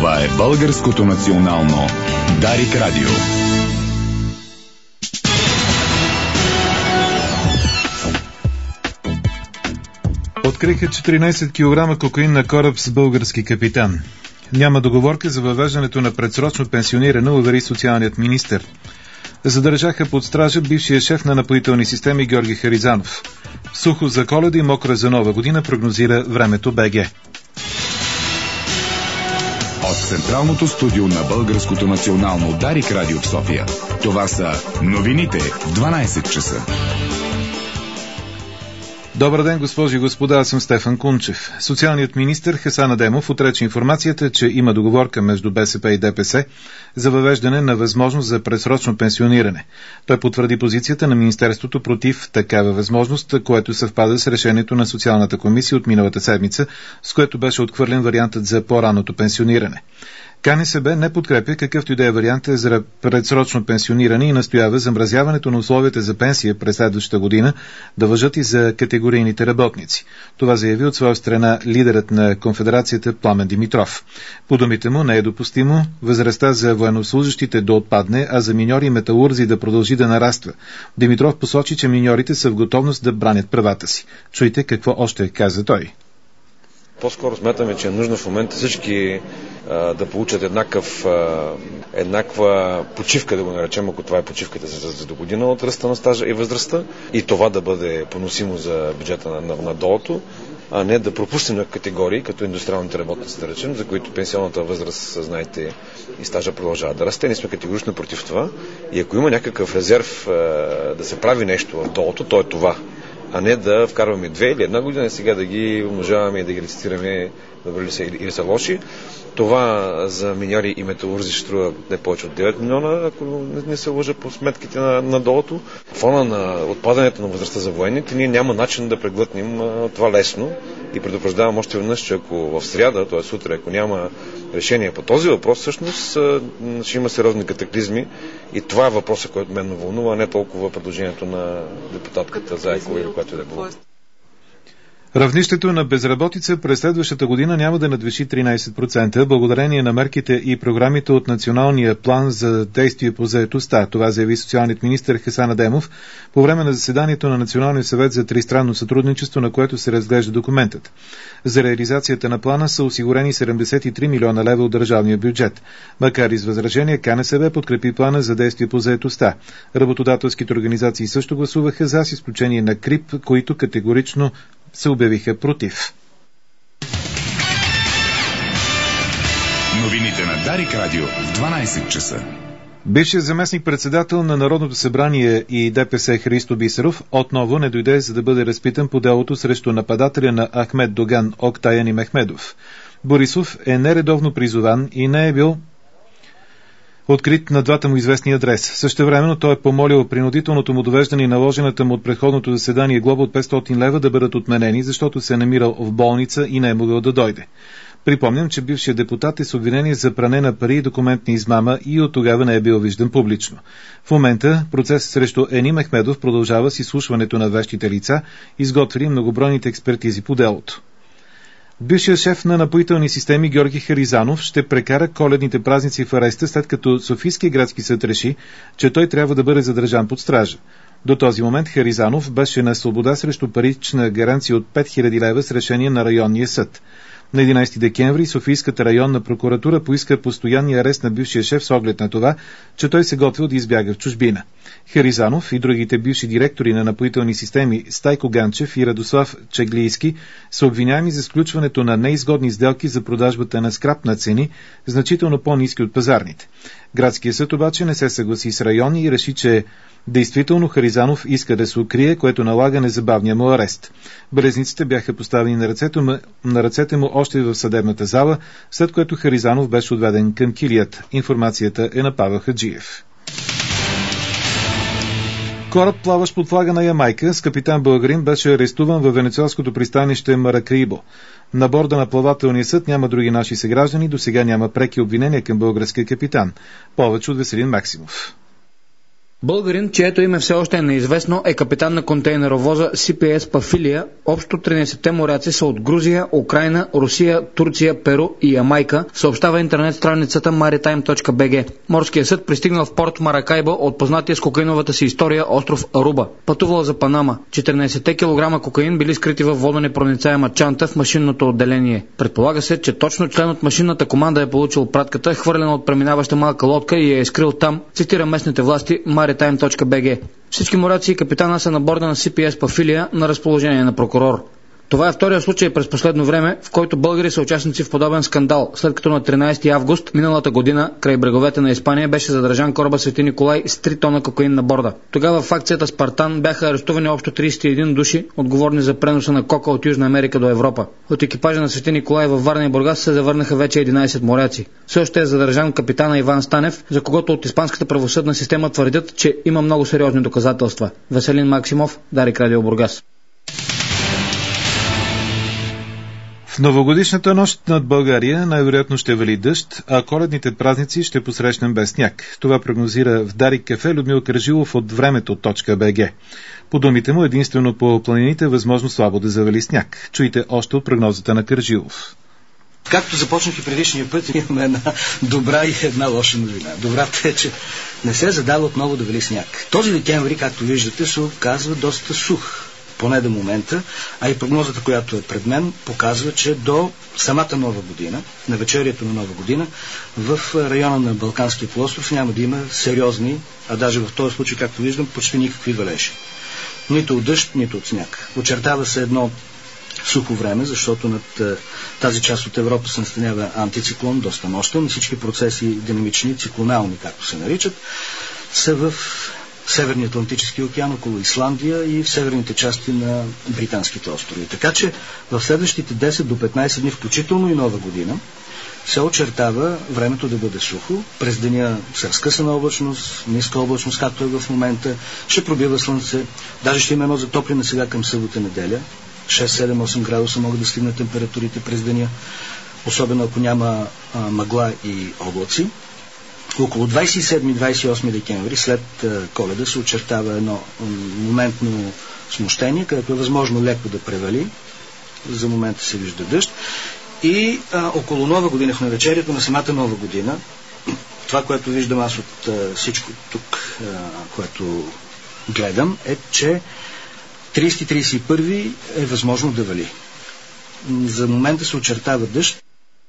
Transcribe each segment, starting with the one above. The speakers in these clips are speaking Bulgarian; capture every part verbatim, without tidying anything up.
Това е Българското национално Дарик Радио. Откриха четиринайсет килограма кокаин на кораб с български капитан. Няма договорка за въвеждането на предсрочно пенсиониране, увери социалният министър. Задържаха под стража бившия шеф на напоителни системи Георги Харизанов. Сухо за Коледа и мокро за Нова година, прогнозира времето БГ. От централното студио на Българското национално Дарик Радио в София. Това са новините в дванайсет часа. Добър ден, госпожи и господа, аз съм Стефан Кунчев. Социалният министър Хасан Адемов отрече информацията, че има договорка между БСП и ДПС за въвеждане на възможност за предсрочно пенсиониране. Той потвърди позицията на Министерството против такава възможност, което съвпада с решението на Социалната комисия от миналата седмица, с което беше отхвърлен вариантът за по-ранното пенсиониране. КНСБ не подкрепя какъвто и да е вариант за предсрочно пенсиониране и настоява замразяването на условията за пенсия през следващата година да важат и за категорийните работници. Това заяви от своя страна лидерът на конфедерацията Пламен Димитров. По думите му не е допустимо възрастта за военнослужащите да отпадне, а за миньори и металурзи да продължи да нараства. Димитров посочи, че миньорите са в готовност да бранят правата си. Чуйте какво още каза той. По-скоро смятаме, че е нужно в момента всички а, да получат еднакъв, а, еднаква почивка, да го наречем, ако това е почивката за, за до година от ръста на стажа и възрастта, и това да бъде поносимо за бюджета на, на, на долото, а не да пропуснем на категории, като индустриалните работници, да речем, за които пенсионната възраст, знаете, и стажа продължава да расте. Ние сме категорично против това и ако има някакъв резерв а, да се прави нещо в долото, то е това. А не да вкарваме две или една година и сега да ги умножаваме и да ги рецитираме добри ли са или са лоши. Това за миньори и металурзи ще струва не повече от девет милиона, ако не се лъжа по сметките на, на долото. В фона на отпадането на възрастта за военните, ние няма начин да преглътнем а, това лесно и предупреждавам още веднъж, че ако в сряда, т.е. утре, ако няма решение по този въпрос, всъщност а, ще има сериозни катаклизми и това е въпросът, който мен ме вълнува, а не толкова предложението на депутатката Заекова или която и да е било. Равнището на безработица през следващата година няма да надвиши тринайсет процента, благодарение на мерките и програмите от Националния план за действие по заетостта. Това заяви социалният министър Хасан Адемов по време на заседанието на Националния съвет за тристранно сътрудничество, на което се разглежда документът. За реализацията на плана са осигурени седемдесет и три милиона лева от държавния бюджет. Макар и с възражение, КНСБ подкрепи плана за действие по заетостта. Работодателските организации също гласуваха за, с изключение на КРИП, които категорично се обявиха против. Новините на Дарик Радио в дванайсет часа. Бившият заместник-председател на Народното събрание и ДПС Христо Бисеров отново не дойде, за да бъде разпитан по делото срещу нападателя на Ахмед Доган Октаян Мехмедов. Борисов е нередовно призован и не е бил открит на двата му известни адрес. Същевременно той е помолил принудителното му довеждане и наложената му от предходното заседание глоба от петстотин лева да бъдат отменени, защото се е намирал в болница и не е могъл да дойде. Припомням, че бившият депутат е с обвинение за пране на пари и документна измама и от тогава не е бил виждан публично. В момента процесът срещу Ени Мехмедов продължава с изслушването на вещите лица, изготвили многобройните експертизи по делото. Бившият шеф на напоителни системи Георги Харизанов ще прекара коледните празници в ареста, след като Софийския градски съд реши, че той трябва да бъде задържан под стража. До този момент Харизанов беше на свобода срещу парична гаранция от пет хиляди лева с решение на районния съд. На единайсети декември Софийската районна прокуратура поиска постоянния арест на бившия шеф с оглед на това, че той се готвил да избяга в чужбина. Харизанов и другите бивши директори на напоителни системи Стайко Ганчев и Радослав Чеглийски са обвиняеми за сключването на неизгодни сделки за продажбата на скрап на цени, значително по-ниски от пазарните. Градският съд обаче не се съгласи с райони и реши, че действително Харизанов иска да се укрие, което налага незабавния му арест. Белезниците бяха поставени на ръцете му, на ръцете му още в съдебната зала, след което Харизанов беше отведен към килият. Информацията е на Павел Хаджиев. Кораб, плаващ под флага на Ямайка, с капитан българин, беше арестуван във венецуелското пристанище Маракаибо. На борда на плавателния съд няма други наши съграждани, до сега няма преки обвинения към българския капитан. Повече от Веселин Максимов. Българин, чието име все още е неизвестно, е капитан на контейнеровоза Си Пи Ес Пафилия. Общо тринайсетте моряци са от Грузия, Украйна, Русия, Турция, Перу и Ямайка, съобщава интернет страницата маритайм точка би джи. Морският съд пристигнал в порт Маракайбо от познатия с кокаиновата си история остров Аруба. Пътувал за Панама. четиринайсетте килограма кокаин били скрити във водонепроницаема чанта в машинното отделение. Предполага се, че точно член от машинната команда е получил пратката, хвърлена от преминаваща малка лодка и е изкрил там, цитира местните власти маритайм точка би джи. Всички моряци и капитана са на борда на Си Пи Ес Пафилия на разположение на прокурор. Това е втория случай през последно време, в който българи са участници в подобен скандал, след като на тринайсети август миналата година край бреговете на Испания беше задържан кораба Свети Николай с три тона кокаин на борда. Тогава в акцията Спартан бяха арестувани общо трийсет и един души, отговорни за преноса на кока от Южна Америка до Европа. От екипажа на Свети Николай във Варна и Бургас се завърнаха вече единайсет моряци. Също е задържан капитана Иван Станев, за когото от испанската правосъдна система твърдят, че има много сериозни доказателства. Веселин Максимов, Дарик Радио Бургас. В новогодишната нощ над България най-вероятно ще вали дъжд, а коледните празници ще посрещнем без сняг. Това прогнозира в Дарик кафе Людмил Кържилов от времето точка би джи. По думите му, единствено по планините е възможно слабо да завали сняг. Чуйте още от прогнозата на Кържилов. Както започнах и предишния път, имаме една добра и една лоша новина. Добрата е, че не се задава отново да вали сняг. Този декември, както виждате, се оказва доста сух. Поне до момента, а и прогнозата, която е пред мен, показва, че до самата нова година, на вечерието на нова година, в района на Балканския полуостров няма да има сериозни, а даже в този случай, както виждам, почти никакви валежи. Нито от дъжд, нито от сняг. Очертава се едно сухо време, защото над тази част от Европа се настанява антициклон, доста мощен, и всички процеси динамични, циклонални, както се наричат, са в Северния Атлантически океан, около Исландия и в северните части на Британските острови. Така че в следващите десет до петнайсет дни, включително и нова година, се очертава времето да бъде сухо. През деня с разкъсана облачност, ниска облачност, както е в момента, ще пробива слънце. Даже ще има едно затопляне сега към събота неделя. шест, седем, осем градуса могат да стигнат температурите през деня, особено ако няма а, мъгла и облаци. Около двайсет и седми двайсет и осми декември, след Коледа, се очертава едно моментно смущение, където е възможно леко да превали. За момента се вижда дъжд. И а, около нова година, в навечерието на самата нова година, това, което виждам аз от а, всичко тук, а, което гледам, е, че трийсети трийсет и първи е възможно да вали. За момента се очертава дъжд.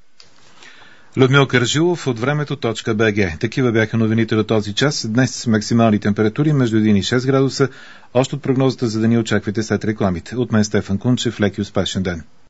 Людмил Кържилов от времето точка би джи. Такива бяха новините до този час. Днес с максимални температури между един и шест градуса. Още от прогнозата за деня очаквайте след рекламите. От мен Стефан Кунчев, лек и успешен ден.